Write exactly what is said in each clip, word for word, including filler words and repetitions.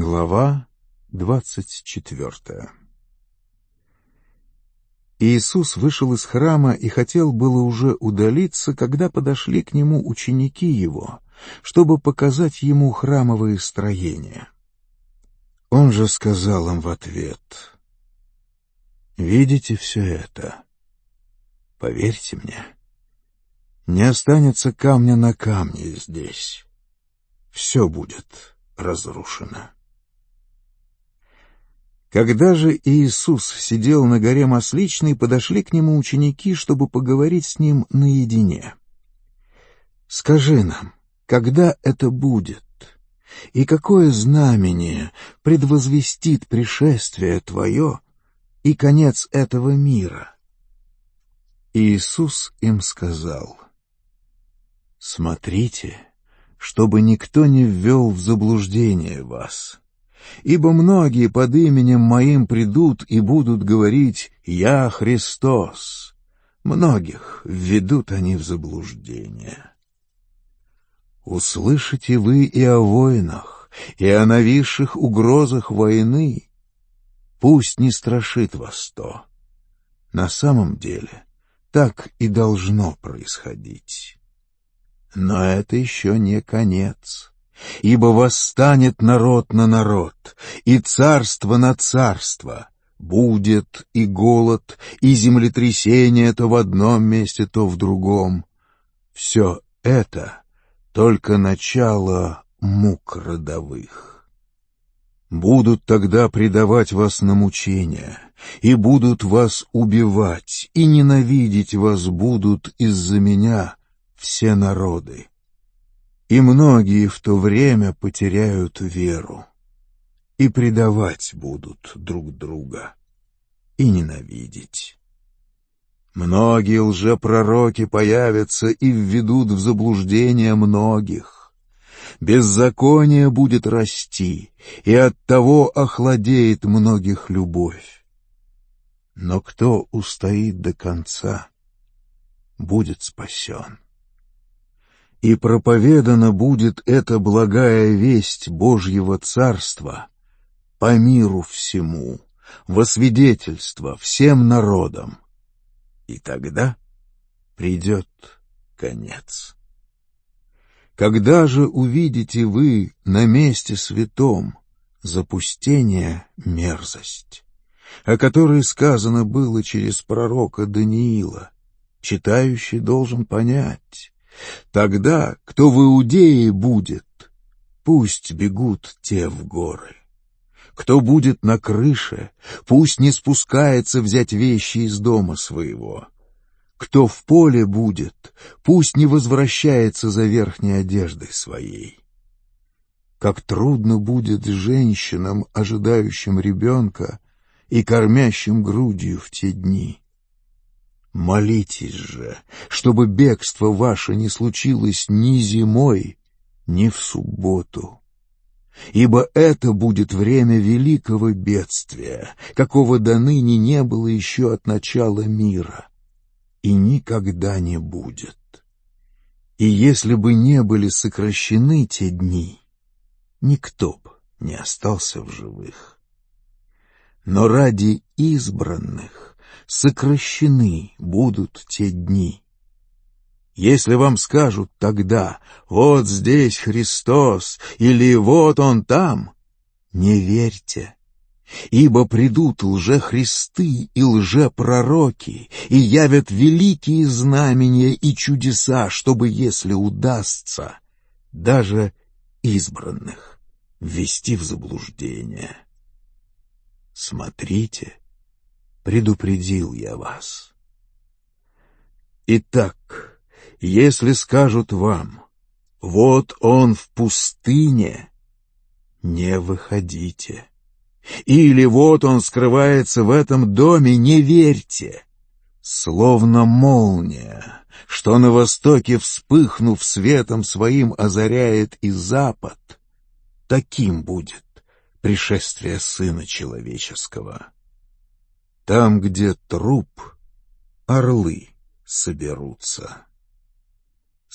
Глава двадцать четвертая. Иисус вышел из храма и хотел было уже удалиться, когда подошли к нему ученики его, чтобы показать ему храмовые строения. Он же сказал им в ответ: «Видите все это? Поверьте мне, не останется камня на камне здесь. Все будет разрушено». Когда же Иисус сидел на горе Масличной, подошли к нему ученики, чтобы поговорить с ним наедине. «Скажи нам, когда это будет, и какое знамение предвозвестит пришествие Твое и конец этого мира?» Иисус им сказал: «Смотрите, чтобы никто не ввел в заблуждение вас. Ибо многие под именем Моим придут и будут говорить: «Я Христос». Многих введут они в заблуждение. Услышите вы и о войнах, и о нависших угрозах войны. Пусть не страшит вас то. На самом деле так и должно происходить. Но это еще не конец. Ибо восстанет народ на народ, и царство на царство. Будет и голод, и землетрясение то в одном месте, то в другом. Все это только начало мук родовых. Будут тогда предавать вас на мучения, и будут вас убивать, и ненавидеть вас будут из-за меня все народы. И многие в то время потеряют веру, и предавать будут друг друга, и ненавидеть. Многие лжепророки появятся и введут в заблуждение многих. Беззаконие будет расти, и оттого охладеет многих любовь. Но кто устоит до конца, будет спасен. И проповедана будет эта благая весть Божьего Царства по миру всему, во свидетельство всем народам. И тогда придет конец. Когда же увидите вы на месте святом запустение, мерзость, о которой сказано было через пророка Даниила, читающий должен понять: тогда, кто в Иудее будет, пусть бегут те в горы. Кто будет на крыше, пусть не спускается взять вещи из дома своего. Кто в поле будет, пусть не возвращается за верхней одеждой своей. Как трудно будет женщинам, ожидающим ребенка и кормящим грудью в те дни. Молитесь же, чтобы бегство ваше не случилось ни зимой, ни в субботу. Ибо это будет время великого бедствия, какого до ныне не было еще от начала мира, и никогда не будет. И если бы не были сокращены те дни, никто б не остался в живых. Но ради избранных сокращены будут те дни. Если вам скажут тогда: «Вот здесь Христос» или «Вот Он там», не верьте, ибо придут лжехристы и лжепророки и явят великие знамения и чудеса, чтобы, если удастся, даже избранных ввести в заблуждение. Смотрите, предупредил я вас. Итак, если скажут вам: «Вот он в пустыне», не выходите. Или «Вот он скрывается в этом доме», не верьте. Словно молния, что на востоке, вспыхнув светом своим, озаряет и запад, таким будет пришествие Сына Человеческого. Там, где труп, орлы соберутся.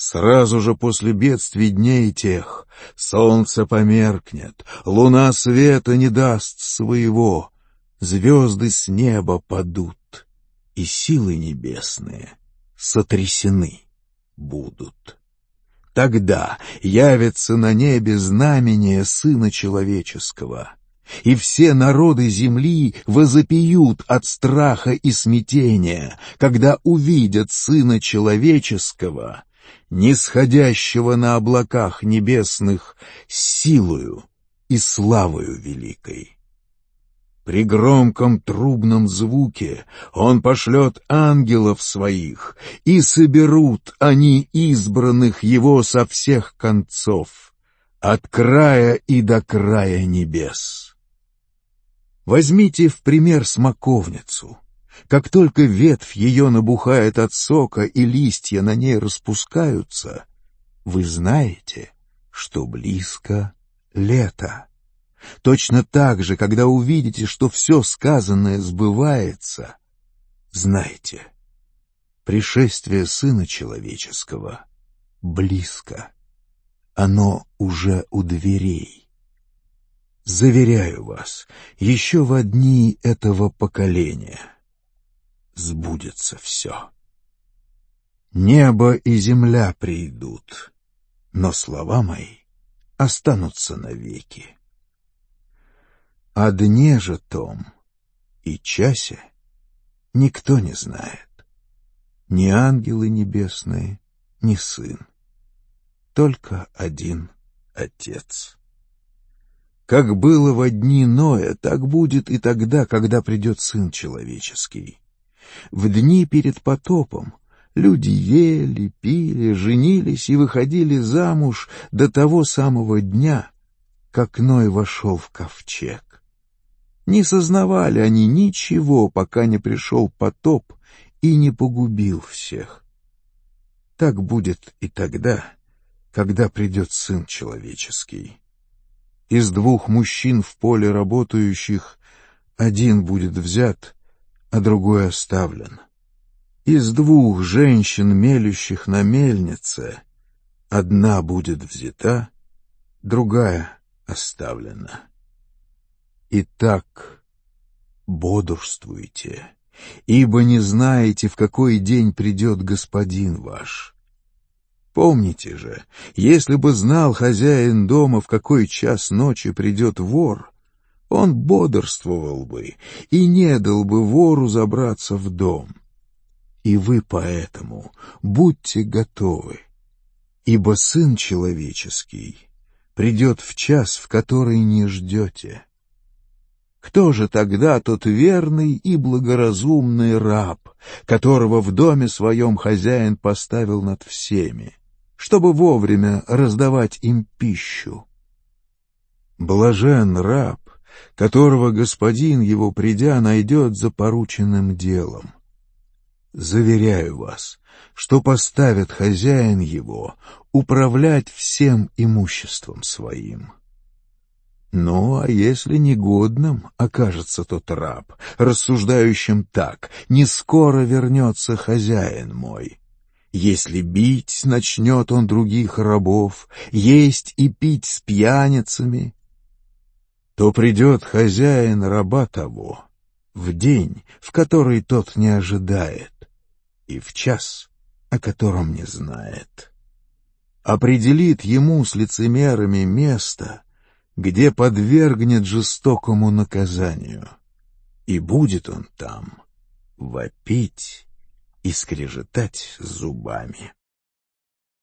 Сразу же после бедствий дней тех солнце померкнет, луна света не даст своего, звезды с неба падут, и силы небесные сотрясены будут. Тогда явится на небе знамение Сына Человеческого, и все народы земли возопиют от страха и смятения, когда увидят Сына Человеческого, нисходящего на облаках небесных с силою и славою великой. При громком трубном звуке он пошлет ангелов своих, и соберут они избранных его со всех концов, от края и до края небес. Возьмите в пример смоковницу. Как только ветвь ее набухает от сока и листья на ней распускаются, вы знаете, что близко лето. Точно так же, когда увидите, что все сказанное сбывается, знайте, пришествие Сына Человеческого близко, оно уже у дверей. Заверяю вас, еще в дни этого поколения сбудется все. Небо и земля придут, но слова мои останутся навеки. О дне же том и часе никто не знает, ни ангелы небесные, ни Сын, только один Отец. Как было во дни Ноя, так будет и тогда, когда придет Сын Человеческий. В дни перед потопом люди ели, пили, женились и выходили замуж до того самого дня, как Ной вошел в ковчег. Не сознавали они ничего, пока не пришел потоп и не погубил всех. Так будет и тогда, когда придет Сын Человеческий. Из двух мужчин в поле работающих один будет взят, а другой оставлен. Из двух женщин, мелющих на мельнице, одна будет взята, другая оставлена. Итак, бодрствуйте, ибо не знаете, в какой день придет Господин ваш. Помните же, если бы знал хозяин дома, в какой час ночи придет вор, он бодрствовал бы и не дал бы вору забраться в дом. И вы поэтому будьте готовы, ибо Сын Человеческий придет в час, в который не ждете. Кто же тогда тот верный и благоразумный раб, которого в доме своем хозяин поставил над всеми, чтобы вовремя раздавать им пищу? Блажен раб, которого господин его, придя, найдет за порученным делом. Заверяю вас, что поставит хозяин его управлять всем имуществом своим. Ну, а если негодным окажется тот раб, рассуждающим так: не скоро вернется хозяин мой. Если бить начнет он других рабов, есть и пить с пьяницами, то придет хозяин раба того в день, в который тот не ожидает, и в час, о котором не знает. Определит ему с лицемерами место, где подвергнет жестокому наказанию, и будет он там вопить и скрежетать зубами.